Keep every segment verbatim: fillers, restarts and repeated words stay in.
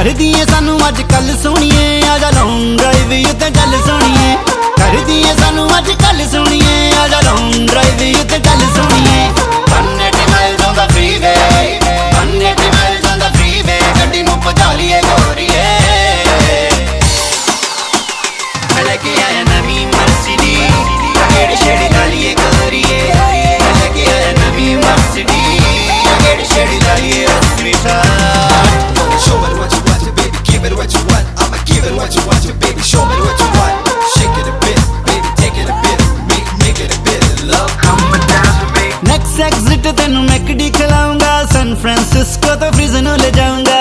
कर दिए सानू अज कल सोनिए, आजा लॉन्ग ड्राइव उत्ते चल सोनिए। कर दिए सानू अज कल सोनिए, आजा लॉन्ग ड्राइव उत्ते चल सोनिए। One eighty miles on the freeway, one eighty miles on the freeway, गड्डी नूं पहुंचा लिए गोरीए। मैं लेके आया नवी मर्सिडीज, गेड़ी शेड़ी ला लिए गोरीए। मैं लेके आया नवी मर्सिडीज, गेड़ी शेड़ी ला लिए अस्सी साठ। Show me what you want, baby, give it what you want. I'ma give it what you want, baby, show me what you want. Shake it a bit, baby, take it a bit, make, make it a bit of love. Come and dance with me. Next exit तेनू McD खिलाऊंगा, San Francisco तो Fresno ले जाऊंगा।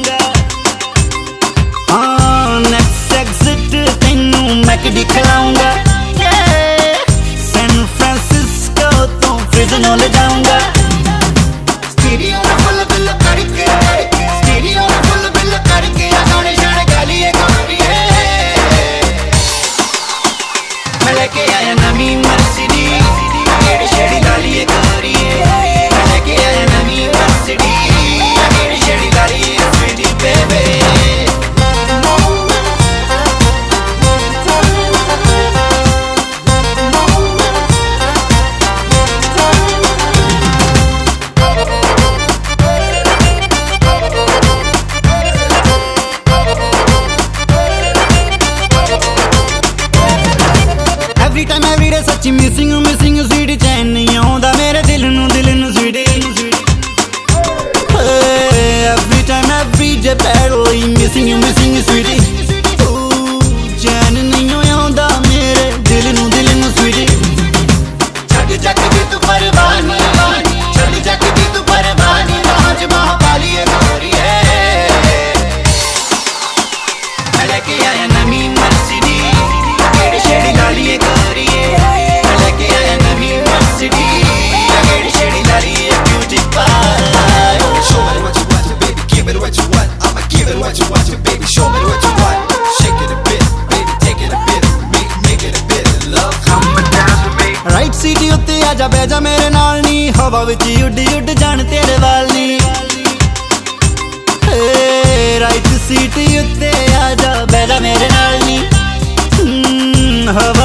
हाँ next exit तेनू McD खिलाऊंगा, San Francisco तो Fresno ले जाऊंगा। स्टीरियो में फुल बिल करके, स्टीरियो में फुल बिल करके, गाने शाने गा लिए गोरिए। मैं लेके आया नवी मर्सिडीज, गेड़ी शेड़ी ला लिए गोरिए। मैं लेके आया नवी मर्सिडीज, गेड़ी शेड़ी ला लिए sweetie baby. Every time every day सच्ची missing missing sweetie, चैन नहीं आउंदा मेरे दिल नूं दिल नूं sweetie। Every time every day badly missing you missing sweetie, चैन नहीं आउंदा मेरे दिल नूं दिल नूं sweetie। छड़ जग दी तू परवाह नहीं, छड़ जग दी तू परवाह नहीं, राह च बाह पा लिए गोरिए। मैं लेके आया नवी मर्सिडीज, गेड़ी शेड़ी ला लिए गोरिए। मैं लेके आया नवी मर्सिडीज, गेड़ी शेड़ी ला लिए beauty pie. Show me what you want, baby, give it what you want. I'ma give it what you want, baby, show me what you want. Shake it a bit, baby, take it a bit, make, make it a bit of love. Come and dance with me. Right seat उत्ते आजा बह जा मेरे नाल नी, हवा विच उड उड जान तेरे वाल नी। राइट सीट उत्ते आजा बह जा मेरे नाल नी, हवा